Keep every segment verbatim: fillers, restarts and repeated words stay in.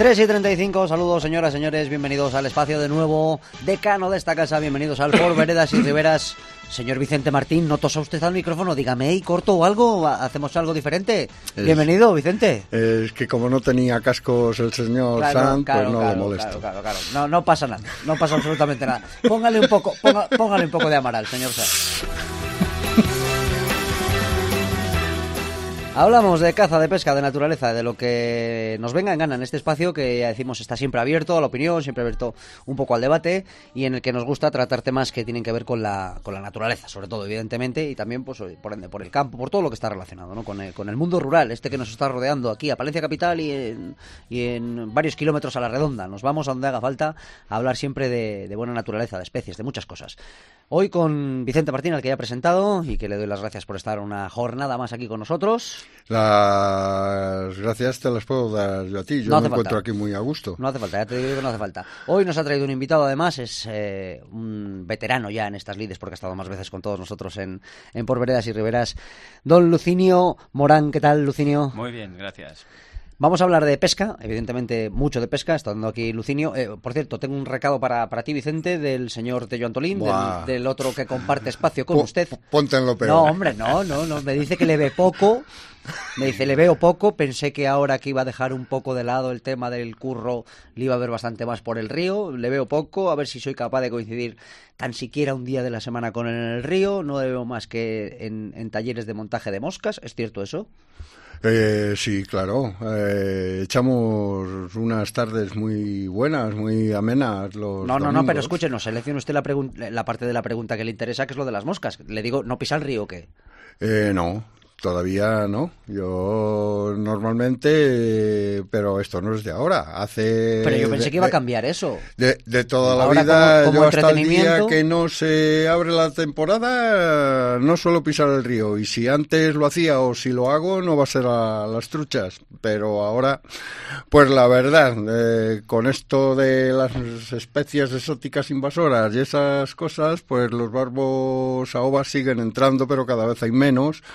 tres y treinta y cinco, saludos señoras, señores, bienvenidos al espacio de nuevo, decano de esta casa, bienvenidos al Por Veredas y Riberas. Señor Vicente Martín, no tosa usted al micrófono, dígame, ¿y corto o algo? ¿Hacemos algo diferente? Es, Bienvenido, Vicente. Es que como no tenía cascos el señor claro, Sanz, claro, pues no claro, le molesto. Claro, claro, claro. No, no pasa nada, no pasa absolutamente nada. Póngale un poco, ponga, póngale un poco de Amaral, señor Sanz. Hablamos de caza, de pesca, de naturaleza, de lo que nos venga en gana en este espacio que ya decimos está siempre abierto a la opinión, siempre abierto un poco al debate y en el que nos gusta tratar temas que tienen que ver con la con la naturaleza, sobre todo, evidentemente, y también, pues, por ende, por el campo, por todo lo que está relacionado, ¿no? Con el, con el mundo rural, este que nos está rodeando aquí a Palencia Capital y en, y en varios kilómetros a la redonda. Nos vamos a donde haga falta a hablar siempre de, de buena naturaleza, de especies, de muchas cosas. Hoy con Vicente Martín, al que ya he presentado y que le doy las gracias por estar una jornada más aquí con nosotros. Las gracias te las puedo dar yo a ti, yo no me falta. encuentro aquí muy a gusto. No hace falta, ya te digo que no hace falta. Hoy nos ha traído un invitado, además, es eh, un veterano ya en estas lides, porque ha estado más veces con todos nosotros en, en Por Veredas y Riberas. Don Lucinio Morán, ¿qué tal, Lucinio? Muy bien, gracias. Vamos a hablar de pesca, evidentemente mucho de pesca, está dando aquí Lucinio. Eh, por cierto, tengo un recado para, para ti, Vicente, del señor Tello Antolín, del, del otro que comparte espacio con P- usted. Ponte en lo peor. No, hombre, no, no, no, me dice que le ve poco, me dice, le veo poco, pensé que ahora que iba a dejar un poco de lado el tema del curro, le iba a ver bastante más por el río, le veo poco, a ver si soy capaz de coincidir tan siquiera un día de la semana con él en el río, no le veo más que en, en talleres de montaje de moscas, ¿es cierto eso? Eh, sí, claro. Eh, echamos unas tardes muy buenas, muy amenas los No, no, domingos. no, pero escúchenos, seleccione usted la, pregun- la parte de la pregunta que le interesa, que es lo de las moscas. Le digo, ¿no pisa el río o qué? Eh, no, todavía no. Yo normalmente, eh, pero esto no es de ahora. Hace. Pero yo pensé de, que iba a cambiar eso. De, de toda la Ahora, vida, como, como yo hasta el día entretenimiento... que no se abre la temporada, no suelo pisar el río. Y si antes lo hacía o si lo hago, no va a ser a las truchas. Pero ahora, pues la verdad, eh, con esto de las especies exóticas invasoras y esas cosas, pues los barbos aobas siguen entrando, pero cada vez hay menos.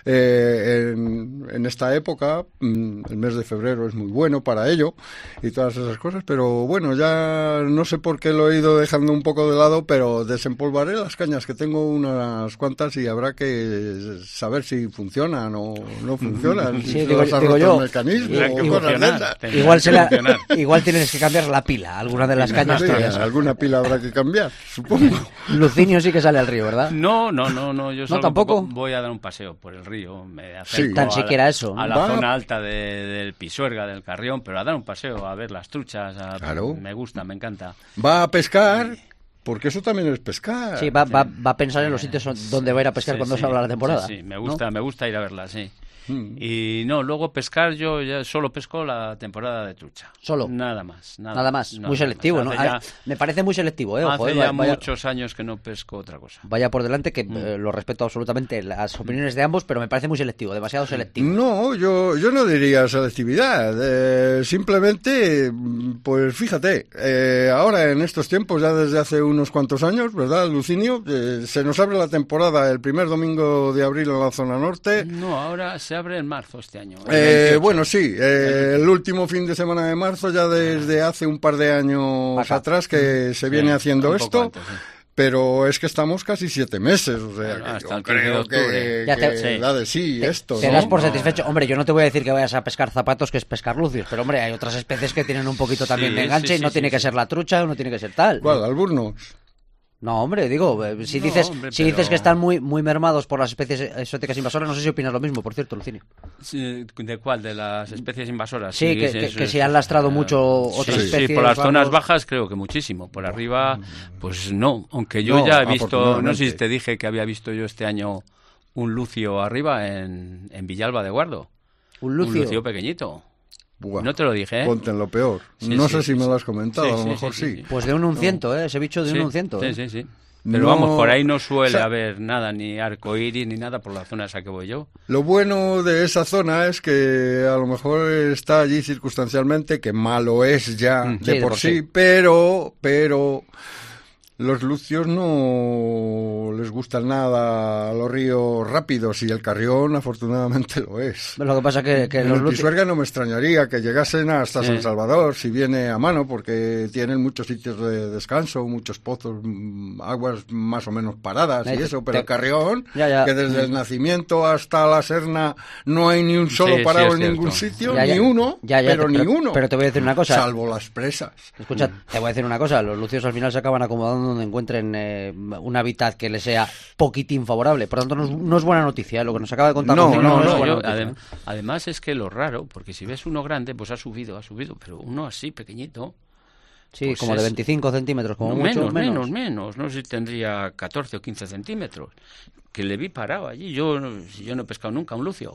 Eh, en, en esta época, el mes de febrero es muy bueno para ello y todas esas cosas, pero bueno, ya no sé por qué lo he ido dejando un poco de lado, pero desempolvaré las cañas, que tengo unas cuantas y habrá que saber si funcionan o no funcionan, sí, si digo, se digo yo, el mecanismo o cosas de esas. Igual, se la, igual tienes que cambiar la pila, alguna de las cañas. Sí, alguna pila habrá que cambiar, supongo. Lucinio sí que sale al río, ¿verdad? No, no, no, no, yo ¿No, solo tampoco? voy a dar un paseo por el río, me acerco Sí. Tan a siquiera la, eso. a la Va. zona alta de, del Pisuerga, del Carrión, pero a dar un paseo, a ver las truchas, a, Claro. me gusta, me encanta. Va a pescar, porque eso también es pescar. Sí, va, va, va a pensar en los sitios donde va a ir a pescar Sí, cuando sí, se habla la temporada. Sí, sí, me gusta, ¿no? me gusta ir a verlas, sí. Mm. Y no, luego pescar yo ya solo pesco la temporada de trucha. Solo. Nada más. Nada, Nada más, nada muy selectivo, ¿no? Hace ya, Ah, me parece muy selectivo, ¿eh? Ojo, hace eh, ya vaya, muchos años que no pesco otra cosa. vaya por delante, que Mm. eh, lo respeto absolutamente las opiniones de ambos, pero me parece muy selectivo, demasiado selectivo. No, yo, yo no diría selectividad. Eh, simplemente, pues fíjate, eh, ahora en estos tiempos, ya desde hace unos cuantos años, ¿verdad, Lucinio? Eh, se nos abre la temporada el primer domingo de abril en la zona norte. No, ahora se abre en marzo este año. el Eh, veintiocho. bueno, sí, eh, el último fin de semana de marzo, ya desde hace un par de años Acá. atrás que se viene Sí, haciendo un poco esto. antes, sí. Pero es que estamos casi siete meses, o sea, Bueno, que hasta yo el quince de creo octubre. que, Ya te- que sí. da de sí Te, esto, te ¿no? das por No. satisfecho. Hombre, yo no te voy a decir que vayas a pescar zapatos, que es pescar lucios, pero hombre, hay otras especies que tienen un poquito también Sí, de enganche sí, y no sí, tiene sí, que sí. ser la trucha, no tiene que ser tal. ¿Cuál? ¿Alburnos? No, hombre, digo, eh, si No, dices hombre, si pero- dices que están muy muy mermados por las especies exóticas invasoras, no sé si opinas lo mismo, por cierto, Lucinio. Sí, ¿de cuál? ¿De las especies invasoras? Sí, que- que- eso que es- se han lastrado mucho otras sí, especies, Sí, por las barbos. zonas bajas creo que muchísimo. Por arriba, pues no. Aunque yo No, ya he visto, no afortunadamente. sé si te dije que había visto yo este año un lucio arriba en, en Villalba de Guardo. Un lucio. Un lucio pequeñito. Buah, No te lo dije, ¿eh? Ponte en lo peor. Sí, no sí, sé sí, si me sí. lo has comentado, Sí, a lo sí, mejor sí, sí. sí. Pues de un unciento, ¿eh? Ese bicho de Sí, un unciento. sí, ¿eh? sí, sí. Pero No, vamos, por ahí no suele o sea, haber nada, ni arcoíris, ni nada por la zona esa que voy yo. Lo bueno de esa zona es que a lo mejor está allí circunstancialmente, que malo es ya Mm. de Sí, de por por sí, sí. pero, pero los lucios no les gustan nada a los ríos rápidos y el Carrión afortunadamente lo es. Lo que pasa que, que En los el lucios... Pisuerga no me extrañaría que llegasen hasta Sí. San Salvador si viene a mano, porque tienen muchos sitios de descanso, muchos pozos, mm, aguas más o menos paradas Eh, y te- eso, pero te- el Carrión, Ya, ya. que desde el nacimiento hasta la Serna no hay ni un solo Sí, sí, parado es en ningún cierto. sitio, Ya, ya. ni uno, Ya, ya, pero, pero- ni uno. pero te voy a decir una cosa. Salvo las presas. Escucha, te voy a decir una cosa, los lucios al final se acaban acomodando donde encuentren eh, un hábitat que les sea poquitín favorable. Por lo tanto, no es, no es buena noticia, ¿eh? Lo que nos acaba de contar No, Rocío no, es no, buena yo, noticia, adem- ¿eh? además es que lo raro, porque si ves uno grande, pues ha subido, ha subido, pero uno así, pequeñito, Sí, pues como de es- veinticinco centímetros, como no, mucho, menos, menos, menos, no sé si tendría catorce o quince centímetros, que le vi parado allí, yo, no- si yo no he pescado nunca un lucio.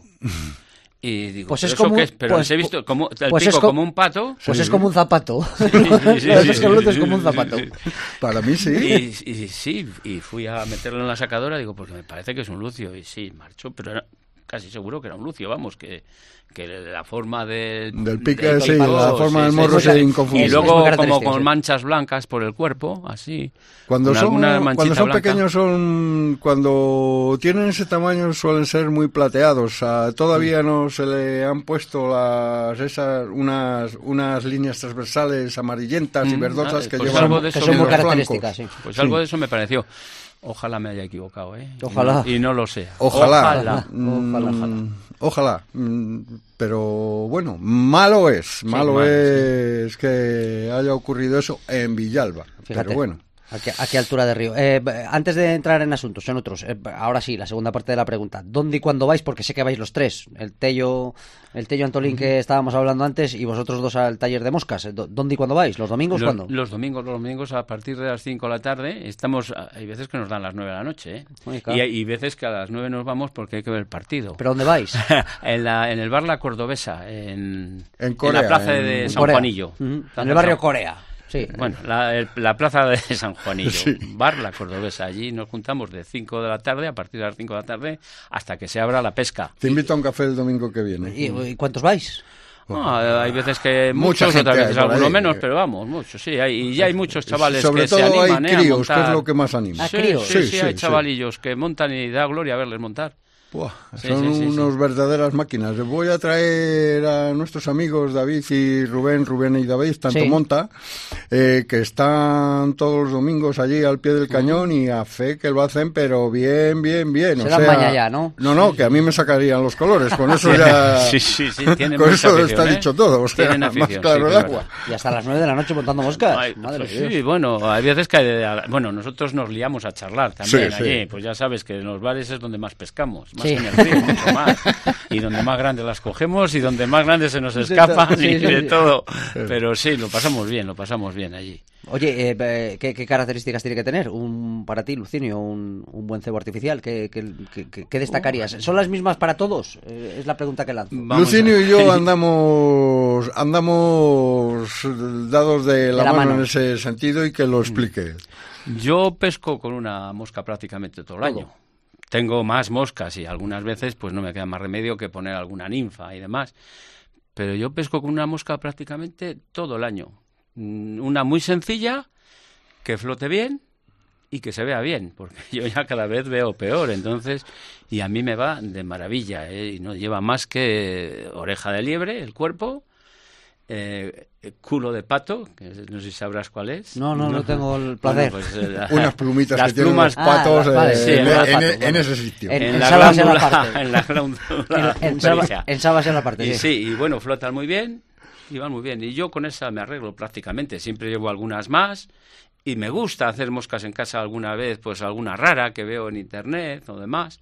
Y digo, Pues ¿pero es eso como- qué es? Pero pues- les he visto como, el pues es pico co- como un pato. Pues Sí. es como un zapato. sí, Lo de sí, pescar lucio es sí, como un sí, zapato. sí, sí. Para mí sí. Y, y sí, y fui a meterlo en la sacadora, digo, porque me parece que es un lucio. Y sí, marchó, pero era casi seguro que era un lucio, vamos, que, que la forma de, Del pique, del sí, pico, la forma del sí, morro sí, es sí. inconfundible. Y Es luego muy como característico, con sí. manchas blancas por el cuerpo, así. Cuando con son, alguna cuando manchita son blanca. pequeños son, cuando tienen ese tamaño suelen ser muy plateados. Ah, todavía no se le han puesto las esas unas unas líneas transversales amarillentas y Mm, verdosas ah, que pues llevan algo de Que eso son en muy los características, flancos. sí. Pues algo de eso me pareció. Ojalá me haya equivocado, ¿eh? Y Ojalá. no- Y no, lo sea. Ojalá. Ojalá. Mm, Ojalá, ojalá. ojalá. Mm, Pero bueno, malo es. Malo malo, es que haya ocurrido eso en Villalba. Fíjate. Pero bueno. ¿A qué, a qué altura de río? Eh, b- antes de entrar en asuntos, son otros. Eh, ahora sí, la segunda parte de la pregunta. ¿Dónde y cuándo vais? Porque sé que vais los tres. El Tello, el Tello Antolín que estábamos hablando antes y vosotros dos al taller de moscas. Eh, ¿dó- ¿Dónde y cuándo vais? ¿Los domingos? Los, ¿Cuándo? los domingos, los domingos a partir de las cinco de la tarde, estamos, hay veces que nos dan las nueve de la noche, ¿eh? Uy, claro. Y hay y veces que a las nueve nos vamos porque hay que ver el partido. ¿Pero dónde vais? en, la, en el bar La Cordobesa, en, En Corea, la plaza en- de en San Corea. Juanillo. Ujú. En Plaza el barrio San- Corea. Sí. Bueno, la, el- la plaza de San Juanillo, Sí. bar La Cordobesa. Allí nos juntamos de cinco de la tarde, a partir de las cinco de la tarde, hasta que se abra la pesca. Te invito a un café el domingo que viene. ¿Y, y cuántos vais? Ah, hay veces que Mucha muchos, gente otras hay veces por algunos ahí. menos, pero vamos, muchos, sí. Hay, y ya hay muchos chavales Sobre que todo se animan hay ¿eh? a críos, montar. que es lo que más anima. Ah, Sí, críos. sí, Sí, sí, sí, hay sí. chavalillos que montan y da gloria verles montar. Buah, Sí, son sí, sí, unos sí. verdaderas máquinas. Voy a traer a nuestros amigos David y Rubén, Rubén y David, tanto Sí. monta, eh, que están todos los domingos allí al pie del cañón y a fe que lo hacen, pero bien, bien, bien. Se o dan sea, maña ya, ¿no? No, no, que a mí me sacarían los colores. Con eso ya. Sí, sí, sí, tienen con mucha eso afición, está ¿eh? dicho todo. O sea, Tienen más afición, claro sí, el que es agua. verdad. Y hasta las nueve de la noche montando moscas. Ay, Madre pues de sí, Dios. bueno, hay veces que eh, bueno, nosotros nos liamos a charlar también Sí, sí. allí, pues ya sabes que en los bares es donde más pescamos, más Sí. que en el río, mucho más. Y donde más grandes las cogemos y donde más grandes se nos escapan Sí, y sí, de sí. todo. Pero sí, lo pasamos bien, lo pasamos bien allí. Oye, eh, eh, ¿qué, qué características tiene que tener un para ti, Lucinio, un, un buen cebo artificial? ¿Qué, qué, qué- qué destacarías? ¿Son las mismas para todos? Eh, es la pregunta que lanzo. Vamos Lucinio a- y yo andamos andamos dados de la, la mano, mano. en ese sentido y que lo explique. Yo pesco con una mosca prácticamente todo el Todo. año. Tengo más moscas y algunas veces pues no me queda más remedio que poner alguna ninfa y demás. Pero yo pesco con una mosca prácticamente todo el año. Mm, Una muy sencilla, que flote bien y que se vea bien, porque yo ya cada vez veo peor, entonces, y a mí me va de maravilla, ¿eh? Y no lleva más que oreja de liebre, el cuerpo, eh, culo de pato, que no sé si sabrás cuál es. No, no, no tengo el placer. Bueno, pues, eh, la- Unas plumitas las que tienen plumas los patos Ah, vale, eh, sí, en, el en- pato, en bueno. ese sitio. En- en la Sábase en la glándula, parte. en la glándula En, en, Saba- pública. en Sabas en la parte, Y sí. sí, y bueno, flotan muy bien y van muy bien. Y yo con esa me arreglo prácticamente. Siempre llevo algunas más y me gusta hacer moscas en casa alguna vez, pues alguna rara que veo en internet o demás.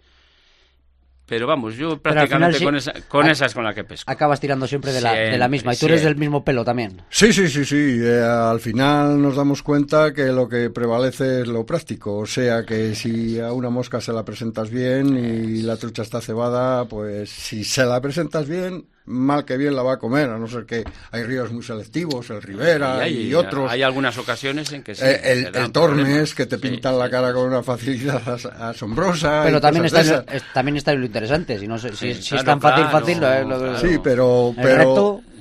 Pero vamos, yo Pero al final prácticamente sí, con, esa, con a- esa es con la que pesco. Acabas tirando siempre de la, de la misma. Y tú eres Siempre, del mismo pelo también. Sí, sí, sí, sí. Eh, al final nos damos cuenta que lo que prevalece es lo práctico. O sea que si a una mosca se la presentas bien y la trucha está cebada, pues si se la presentas bien, mal que bien la va a comer, a no ser que hay ríos muy selectivos, el Ribera y, hay, otros. hay algunas ocasiones en que sí. Eh, que el, te dan el Tormes, problemas. que te Sí, pintan sí, la cara sí, con sí. una facilidad as- asombrosa. Pero y también cosas está, de es- también está lo interesante. Si, no, sé- si, Sí, si claro, es tan fácil, claro, fácil. lo- lo- claro. esas. Sí, pero, El pero reto-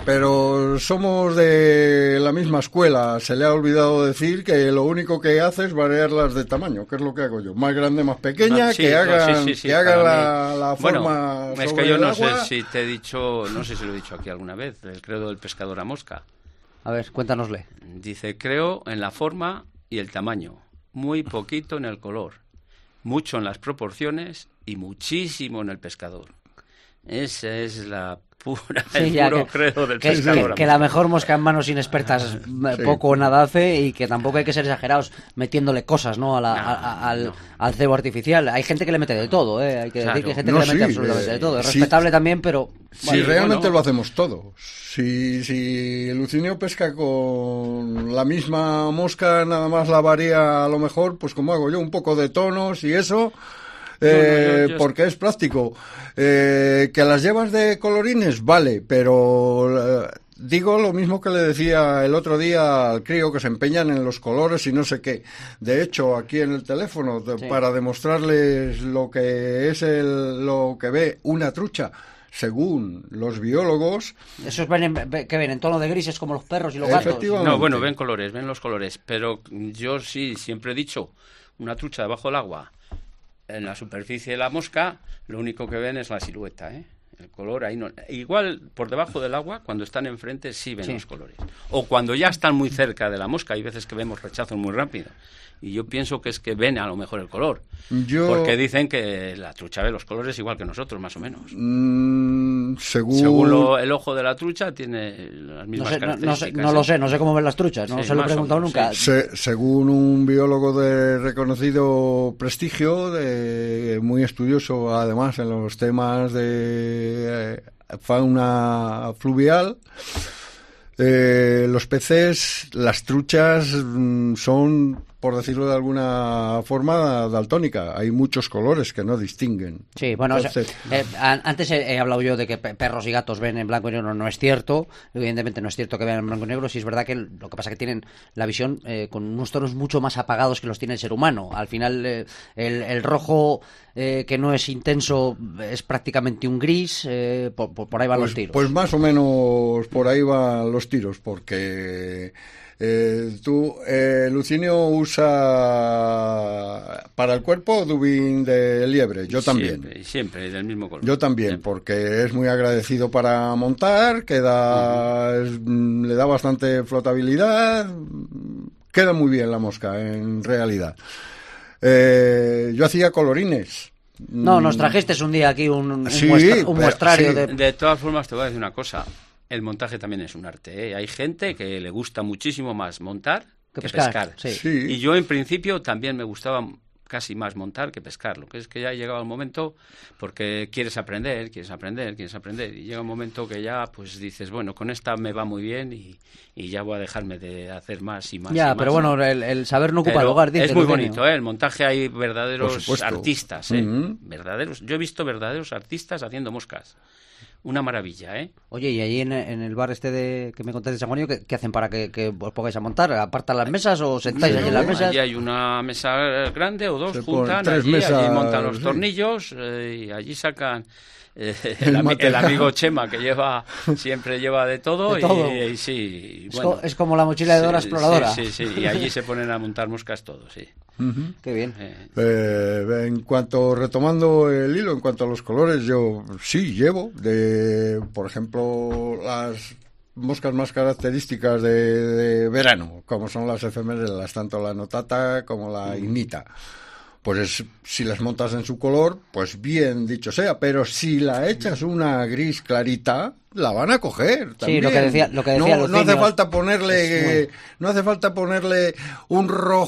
pero somos de la misma escuela. Se le ha olvidado decir que lo único que hace es variarlas de tamaño, que es lo que hago yo. Más grande, más pequeña, No, sí, que no, hagan, sí, sí, sí, que hagan para la, mí. la Bueno, forma es sobre que yo el no agua. sé si te he dicho, no sé si lo he dicho aquí alguna vez, el credo del pescador a mosca. A ver, cuéntanosle. Dice, creo en la forma y el tamaño, muy poquito en el color, mucho en las proporciones y muchísimo en el pescador. Esa es la pura, Sí, el ya, puro que, credo del que, pescador. que, a que la mosca. mejor mosca en manos inexpertas Sí. poco o nada hace y que tampoco hay que ser exagerados metiéndole cosas, ¿no? A la- No, a- a- al, no. al cebo artificial. Hay gente que le mete de todo, ¿eh? Hay que Claro. decir que hay gente No, que le mete sí, absolutamente eh, de todo. Es sí. respetable también, pero... Si Bueno, realmente bueno. lo hacemos todo. Si, si Lucinio pesca con la misma mosca, nada más la varía a lo mejor, pues como hago yo, un poco de tonos y eso, eh, No, no, yo- yo- porque es práctico. Eh, que las llevas de colorines, vale, pero... eh, digo lo mismo que le decía el otro día al crío, que se empeñan en los colores y no sé qué. De hecho, aquí en el teléfono, de- Sí. para demostrarles lo que es el, lo que ve una trucha, según los biólogos, Esos ven en, ve- que ven en tono de grises como los perros y los gatos. Efectivamente. No, bueno, ven colores, ven los colores, pero yo sí siempre he dicho, una trucha debajo del agua, en la superficie de la mosca, lo único que ven es la silueta, ¿eh? El color ahí no. Igual por debajo del agua, cuando están enfrente, sí ven Sí. los colores. O cuando ya están muy cerca de la mosca, hay veces que vemos rechazos muy rápido. Y yo pienso que es que ven a lo mejor el color. Yo- Porque dicen que la trucha ve los colores igual que nosotros, más o menos. mm, según... Según lo- el ojo de la trucha, tiene las No, mismas sé, no, no sé, características. no lo ¿eh? sé, no sé cómo ven las truchas, no Sí, se lo he más o preguntado menos, nunca. sí. Se- según un biólogo de reconocido prestigio, de, muy estudioso además en los temas de eh, fauna fluvial, eh, los peces, las truchas mm, son, por decirlo de alguna forma, daltónica. Hay muchos colores que no distinguen. Sí, bueno, o sea, Entonces- eh, an- antes he, he hablado yo de que pe- perros y gatos ven en blanco y negro, no es cierto, evidentemente no es cierto que vean en blanco y negro, sí es verdad que el- lo que pasa es que tienen la visión eh, con unos tonos mucho más apagados que los tiene el ser humano. Al final eh, el, el rojo eh, que no es intenso es prácticamente un gris, eh, por, por- por ahí van Pues, los tiros. pues más o menos por ahí van los tiros, porque eh, tú, eh, Lucinio usa para el cuerpo dubín de liebre, yo también. Siempre, siempre del mismo color. Yo también, Siempre. porque es muy agradecido para montar, queda, es- mm, le da bastante flotabilidad, mm, queda muy bien la mosca, en realidad. Eh, yo hacía colorines. No, nos trajiste un día aquí un, un, Sí, muestra- un pero- muestrario sí. de... De todas formas, te voy a decir una cosa. El montaje también es un arte, ¿eh? Hay gente que le gusta muchísimo más montar Que que, pescar, pescar. sí. Sí. Y yo, en principio, también me gustaba casi más montar que pescar. Lo que es que ya llegaba el momento, porque quieres aprender, quieres aprender, quieres aprender. Y llega un momento que ya, pues dices, bueno, con esta me va muy bien y, y ya voy a dejarme de hacer más y más. y Ya, más, pero bueno, el, el saber no ocupa Pero lugar, dice es muy Lucinio. bonito, ¿eh? El montaje hay Por verdaderos supuesto. artistas, ¿eh? Ujú. Verdaderos. Yo he visto verdaderos artistas haciendo moscas. Una maravilla, ¿eh? Oye, y allí en, en el bar este de que me contaste de San Juanillo, ¿qué, qué hacen para que, que os pongáis a montar? ¿Apartan las mesas o sentáis Sí, allí en las no, mesas? Allí hay una mesa grande o dos, Se ponen juntan tres allí, mesas, allí montan los sí. tornillos eh, y allí sacan eh, El el, ami- el material. amigo Chema, que lleva siempre lleva de todo, De todo. Y, y sí. Es, bueno, co- es como la mochila de Dora sí, Exploradora. Sí, sí, sí, y allí se ponen a montar moscas todos, sí. Ujú. Qué bien. Eh, Eh, en cuanto, retomando el hilo, en cuanto a los colores, yo sí llevo, de, por ejemplo, las moscas más características de, de verano, como son las efemérides, tanto la notata como la ignita. Pues es- si las montas en su color, pues bien dicho sea, pero si la echas una gris clarita, la van a coger Sí, también. lo que decía- lo que decía no, no Lucinio, hace falta es ponerle muy- no hace falta ponerle un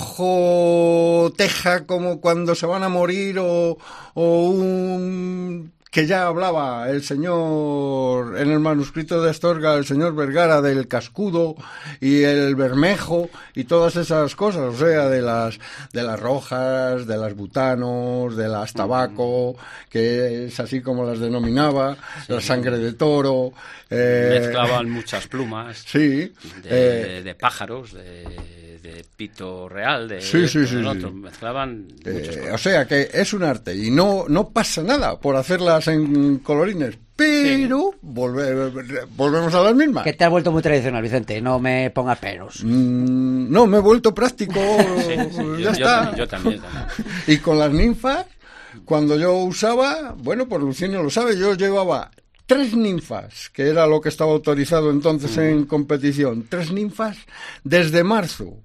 rojo teja como cuando se van a morir o, o un que ya hablaba el señor en el manuscrito de Astorga, el señor Vergara, del cascudo y el bermejo y todas esas cosas, o sea, de las de las rojas, de las butanos, de las tabaco, que es así como las denominaba, la sangre de toro. eh, mezclaban muchas plumas. Sí. De, eh, de pájaros, de, de pito real, de Sí, sí, esto, sí, del sí. otro. Mezclaban muchas Eh, cosas. o sea que es un arte y no, no pasa nada por hacerlas en colorines, pero sí. volve, volvemos a las mismas. Que te has vuelto muy tradicional, Vicente, no me pongas peros. Mm, no, me he vuelto práctico, sí, sí, ya yo, está. Yo, yo también, también. Y con las ninfas, cuando yo usaba, bueno, pues Lucinio lo sabe, yo llevaba tres ninfas, que era lo que estaba autorizado entonces mm. en competición, tres ninfas desde marzo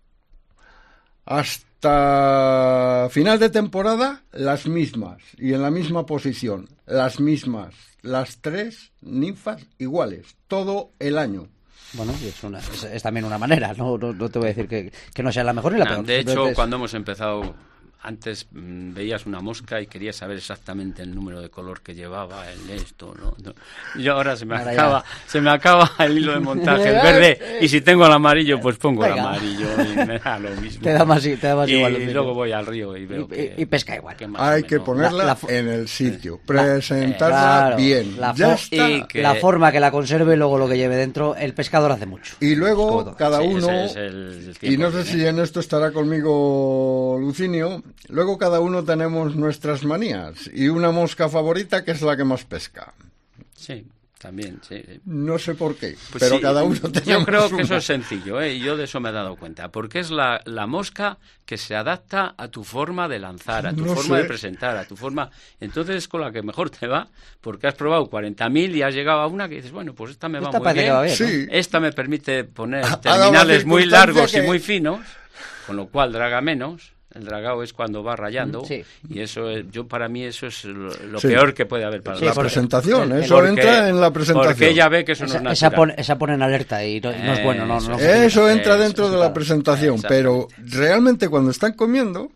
hasta final de temporada, las mismas, y en la misma posición, las mismas, las tres ninfas iguales, todo el año. Bueno, es, una, es, es también una manera, no, no, no te voy a decir que, que no sea la mejor ni la peor. De hecho, es... cuando hemos empezado... Antes mmm, veías una mosca y querías saber exactamente el número de color que llevaba el esto, ¿no? no. Yo ahora se me ahora acaba, ya. se me acaba el hilo de montaje, el verde, y si tengo el amarillo, pues pongo Venga. el amarillo y me da lo mismo. Te da más, te da más y, igual. Y luego voy al río y veo y, que... Y pesca igual. Que Hay que ponerla la, la, en el sitio, la, presentarla claro, bien, la ya está. Y que, la forma que la conserve y luego lo que lleve dentro, el pescador hace mucho. Y luego cada sí, uno, es el, el y no sé si en esto estará conmigo Lucinio, luego cada uno tenemos nuestras manías y una mosca favorita que es la que más pesca. Sí, también, sí. No sé por qué, pues pero sí, cada uno tenemos Yo creo que una. eso es sencillo, ¿eh? Y yo de eso me he dado cuenta, porque es la, la mosca que se adapta a tu forma de lanzar, a tu no forma sé. de presentar, a tu forma... Entonces es con la que mejor te va, porque has probado cuarenta mil y has llegado a una que dices, bueno, pues esta me va esta muy bien, va bien sí. ¿no? Esta me permite poner terminales muy largos que... y muy finos, con lo cual draga menos... El dragao es cuando va rayando sí. y eso es, yo para mí eso es lo, lo sí. peor que puede haber para sí, la porque, presentación, porque, eso entra en la presentación. Porque ella ve que eso esa, no es esa pone, esa pone en alerta y no, no es bueno. No, no, no, eso entra dentro eso, de la presentación, pero realmente cuando están comiendo...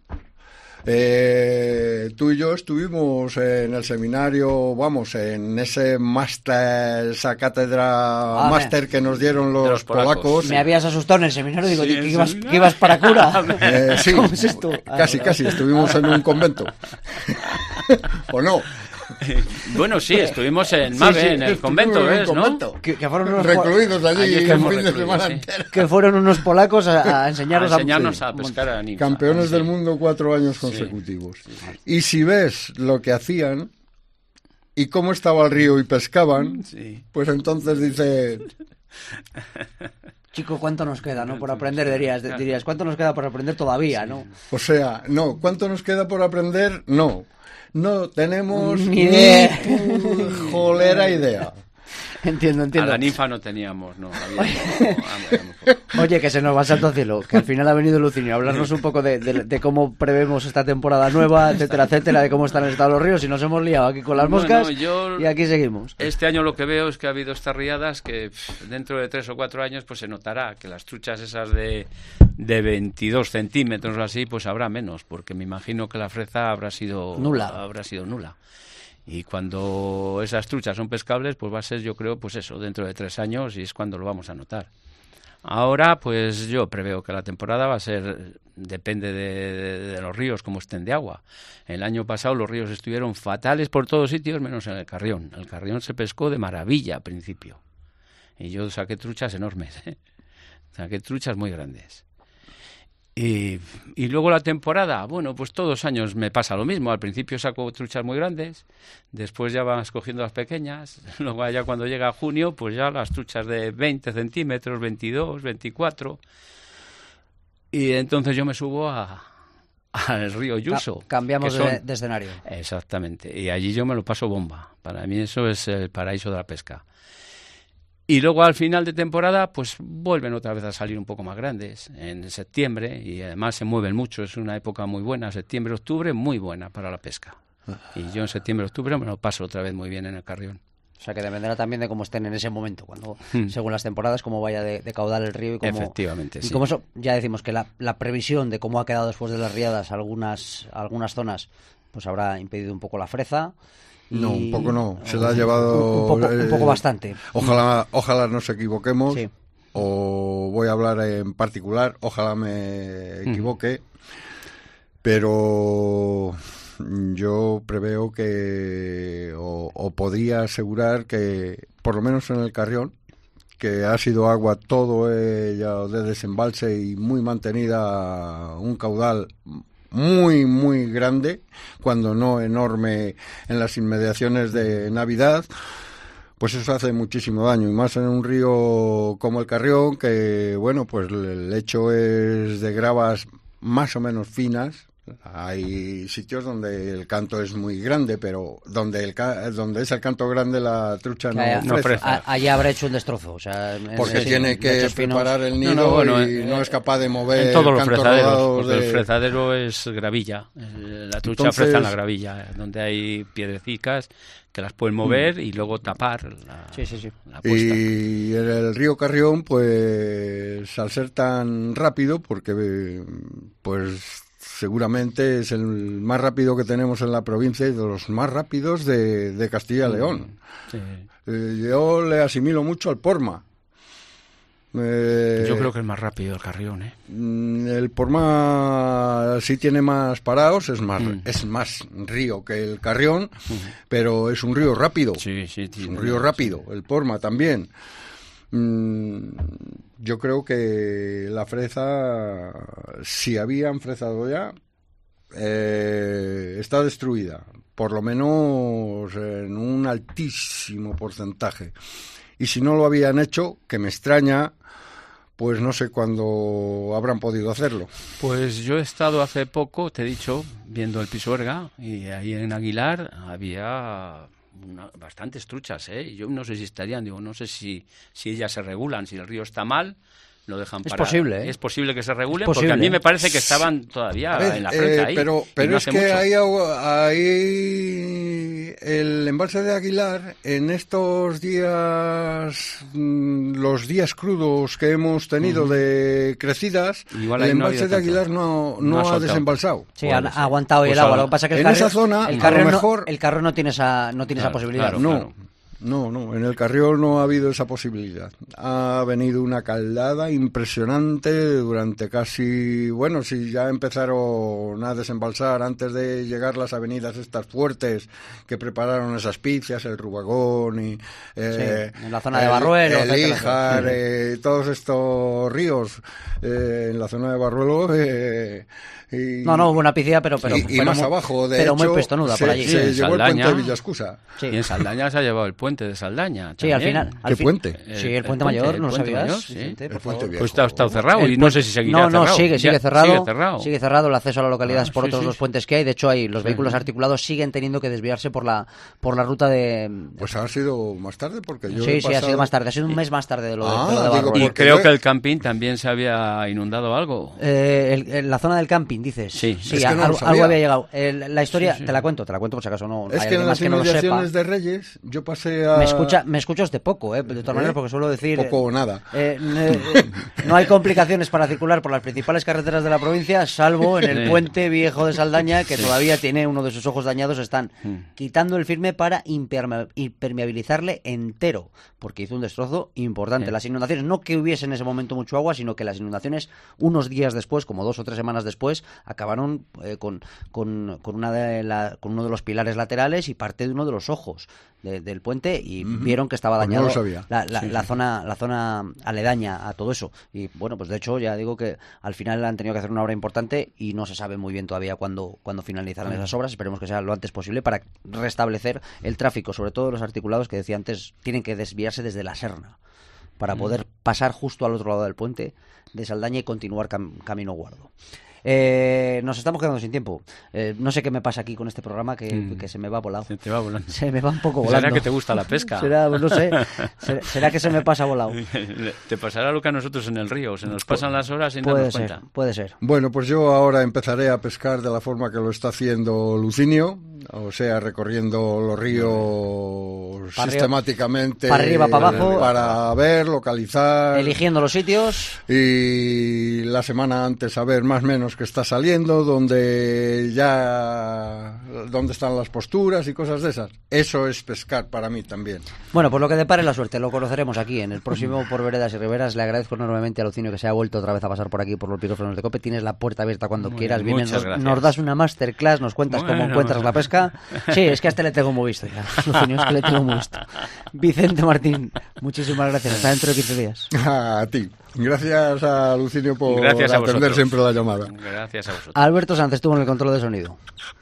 Eh, tú y yo estuvimos en el seminario, vamos, en ese máster, esa cátedra ah, máster que nos dieron los, los polacos. polacos. Me habías asustado en el seminario, digo, sí, ¿que, ibas, ¿que ibas para cura? Eh, sí, ¿Cómo es esto? Casi, casi, estuvimos en un convento. ¿O no? Bueno, sí, estuvimos en Mave, sí, sí, en el convento, ¿ves, no? Convento. Que, que fueron unos recluidos allí un fin de semana sí. entera. Que fueron unos polacos a, a enseñarnos, a, enseñarnos a, a pescar a ninfa. Campeones sí. del mundo cuatro años consecutivos. Sí. Sí. Y si ves lo que hacían y cómo estaba el río y pescaban, sí. pues entonces dices... Chico, ¿cuánto nos queda, no? Por aprender, dirías, dirías, ¿cuánto nos queda por aprender todavía, no? O sea, no, ¿cuánto nos queda por aprender? No. No tenemos ni, idea. ni jolera idea. Entiendo, entiendo. A la ninfa no teníamos, no. Habíamos, no Oye, que se nos va santo al cielo, que al final ha venido Lucinio a hablarnos un poco de, de, de cómo prevemos esta temporada nueva, etcétera, etcétera, de cómo están en estado los ríos y nos hemos liado aquí con las moscas bueno, yo, y aquí seguimos. Este año lo que veo es que ha habido estas riadas que pff, dentro de tres o cuatro años pues se notará que las truchas esas de, de veintidós centímetros o así pues habrá menos, porque me imagino que la freza habrá sido nula. Habrá sido nula. Y cuando esas truchas son pescables, pues va a ser, yo creo, pues eso, dentro de tres años y es cuando lo vamos a notar. Ahora, pues yo preveo que la temporada va a ser, depende de, de, de los ríos, cómo estén de agua. El año pasado los ríos estuvieron fatales por todos sitios, menos en el Carrión. El Carrión se pescó de maravilla al principio. Y yo saqué truchas enormes, ¿eh? Saqué truchas muy grandes. Y, y luego la temporada, bueno, pues todos los años me pasa lo mismo. Al principio saco truchas muy grandes, después ya vas cogiendo las pequeñas, luego ya cuando llega junio, pues ya las truchas de veinte centímetros, veintidós, veinticuatro, y entonces yo me subo a al río Yuso. Ca- cambiamos son, de, de escenario. Exactamente, y allí yo me lo paso bomba. Para mí eso es el paraíso de la pesca. Y luego al final de temporada pues vuelven otra vez a salir un poco más grandes en septiembre y además se mueven mucho, es una época muy buena, septiembre, octubre, muy buena para la pesca. Y yo en septiembre, octubre me lo paso otra vez muy bien en el Carrión. O sea que dependerá también de cómo estén en ese momento, cuando hmm. según las temporadas, cómo vaya de, de caudal el río y cómo... Efectivamente, y sí. como eso, ya decimos que la, la previsión de cómo ha quedado después de las riadas algunas, algunas zonas, pues habrá impedido un poco la freza. No, un poco no, se la ha llevado... Un, un, poco, un poco bastante. Ojalá, ojalá nos equivoquemos, sí. o voy a hablar en particular, ojalá me equivoque, mm. pero yo preveo que, o, o podría asegurar que, por lo menos en el Carrión, que ha sido agua todo ella de desembalse y muy mantenida, un caudal muy, muy grande, cuando no enorme, en las inmediaciones de Navidad, pues eso hace muchísimo daño, y más en un río como el Carrión, que, bueno, pues el lecho es de gravas más o menos finas. Hay sitios donde el canto es muy grande, pero donde el ca- donde es el canto grande la trucha no haya, ofrece. no ofrece. a- allá habrá hecho un destrozo. O sea, en- Porque sí, tiene que lechos finos. preparar el nido No, no, bueno, y eh, no es capaz de mover En todos los cantos frezaderos, rodados porque de... el frezadero es gravilla. Eh, La trucha Entonces- freza en la gravilla, donde hay piedrecicas que las pueden mover y luego tapar la, Sí, sí, sí. la puesta. Y en el río Carrión, pues al ser tan rápido, porque eh, pues seguramente es el más rápido que tenemos en la provincia y de los más rápidos de, de Castilla y León. Sí. Eh, yo le asimilo mucho al Porma. Eh, Yo creo que es más rápido el Carrión, ¿eh? Mm, El Porma sí tiene más parados, es más, Mm. es más río que el Carrión, pero es un río rápido. Sí, sí, Es sí, un sí, río sí. rápido, el Porma también. Mm, Yo creo que la freza, si habían frezado ya, eh, está destruida, por lo menos en un altísimo porcentaje. Y si no lo habían hecho, que me extraña, pues no sé cuándo habrán podido hacerlo. Pues yo he estado hace poco, te he dicho, viendo el Pisuerga, y ahí en Aguilar había una- bastantes truchas, ¿eh? Y yo no sé si estarían, digo, no sé si, si ellas se regulan, si el río está mal, lo dejan Es parar. posible, ¿eh? Es posible que se regulen, Es porque a posible, mí ¿eh? me parece que estaban todavía A ver, en la frente eh, ahí. Pero, y pero no es hace que mucho. hay, agua- hay el embalse de Aguilar, en estos días, mm, los días crudos que hemos tenido de crecidas, Igual el ahí no ha embalse habido de tanto. Aguilar no, no, No ha ha soltado. desembalsado. Sí, Puede ha, ser. ha aguantado Pues el agua. ahora- Lo que pasa es que el en Carrión, esa zona, el a Carrión lo no- mejor- el Carrión no tiene esa, no tiene esa Claro, posibilidad. claro. No, no, no, en el Carrión no ha habido esa posibilidad. Ha venido una caldada impresionante durante casi, bueno, si ya empezaron a desembalsar antes de llegar las avenidas estas fuertes que prepararon esas picias, el Rubagón y... eh, Sí, en la zona de el- Barruelo, El etcétera. Íjar, Sí. eh, todos estos ríos eh, en la zona de Barruelo... eh, y- No, no, hubo una piscina, pero, pero, y, y pero más muy- abajo, de pero hecho, muy pistonuda se, por allí. se Sí, en llevó el Saldaña. puente de Villascusa. Sí. Y en Saldaña se ha llevado el puente de Saldaña. Sí, al también. final. al ¿Qué fin- puente? Sí, el, El- puente el mayor, puente- ¿no el lo puente sabías? mayor, sí. Vicente, por El puente favor? viejo. Pues está, está cerrado El y no puente- sé si seguirá no, no, cerrado. sigue, Ya- sigue cerrado. Sigue cerrado. Sigue cerrado el acceso a la localidad Ah, por sí, otros sí. dos puentes que hay. De hecho, hay los vehículos articulados siguen teniendo que desviarse por la por la ruta de... Pues ha sido más tarde porque yo sí, he sí, ha pasado- sido más tarde. Ha sido un mes más tarde de lo de, Ah, de lo de digo, Barruelo. Y porque creo yo- que el camping también se había inundado algo. Eh, el- el- la zona del camping, dices. Sí. sí, Es que no lo algo, sabía. algo había llegado. El- la historia, Sí, sí. te la cuento, te la cuento por si acaso no Es hay que en alguien más las que no lo sepa. inmediaciones de Reyes yo pasé a... Me escucha, me escucho de poco, ¿eh? De todas ¿Eh? maneras, porque suelo decir... Poco o nada. eh, eh, no hay complicaciones para circular por las principales carreteras de la provincia, salvo en el Sí. puente viejo de Saldaña, que todavía tiene uno de sus ojos dañados. Están Mm. quitando el firme para imperme- impermeabilizarle entero, porque hizo un destrozo importante. Sí. Las inundaciones, no que hubiese en ese momento mucho agua, sino que las inundaciones, unos días después, como dos o tres semanas después, acabaron eh, con, con, con, una de la- con uno de los pilares laterales y parte de uno de los ojos de- del puente, y Ujú. vieron que estaba Pues no dañado lo sabía. la, la- Sí, la sí. zona la zona aledaña a todo eso. Y bueno, pues de hecho ya digo que al final han tenido que hacer una obra importante y no se sabe muy bien todavía cuándo, cuándo finalizarán esas obras. Esperemos que sea lo antes posible para restablecer el tráfico, sobre todo los articulados que decía antes, tienen que desviarse desde la Serna para poder pasar justo al otro lado del puente de Saldaña y continuar cam- camino Guardo. Eh, nos estamos quedando sin tiempo. Eh, no sé qué me pasa aquí con este programa que, Mm. que se me va volado. Se te va volando. Se me va un poco volando. ¿Será que te gusta la pesca? Será, no sé. Será, será que se me pasa volado. Te pasará lo que a nosotros en el río. Se nos pasan las horas sin Puede darnos ser, cuenta. puede ser. Bueno, pues yo ahora empezaré a pescar de la forma que lo está haciendo Lucinio, o sea, recorriendo los ríos Pa' arriba- sistemáticamente pa' arriba, pa' abajo. para ver, localizar Eligiendo los sitios. y la semana antes a ver más o menos que está saliendo, donde ya donde están las posturas y cosas de esas. Eso es pescar para mí también. Bueno, pues lo que depare la suerte, lo conoceremos aquí en el próximo Por Veredas y Riberas. Le agradezco enormemente a Lucinio que se ha vuelto otra vez a pasar por aquí por los micrófonos de COPE. Tienes la puerta abierta cuando Muy quieras. bien, Vienes, muchas nos, gracias. nos das una masterclass, nos cuentas cómo Bueno, encuentras la pesca. Sí, es que a este le tengo muy visto ya. Lucinio, es que le tengo muy visto. Vicente Martín, muchísimas gracias. Hasta dentro de quince días. A ti. Gracias a Lucinio por Gracias a atender vosotros. siempre la llamada. Gracias a vosotros. Alberto Sánchez estuvo en el control de sonido.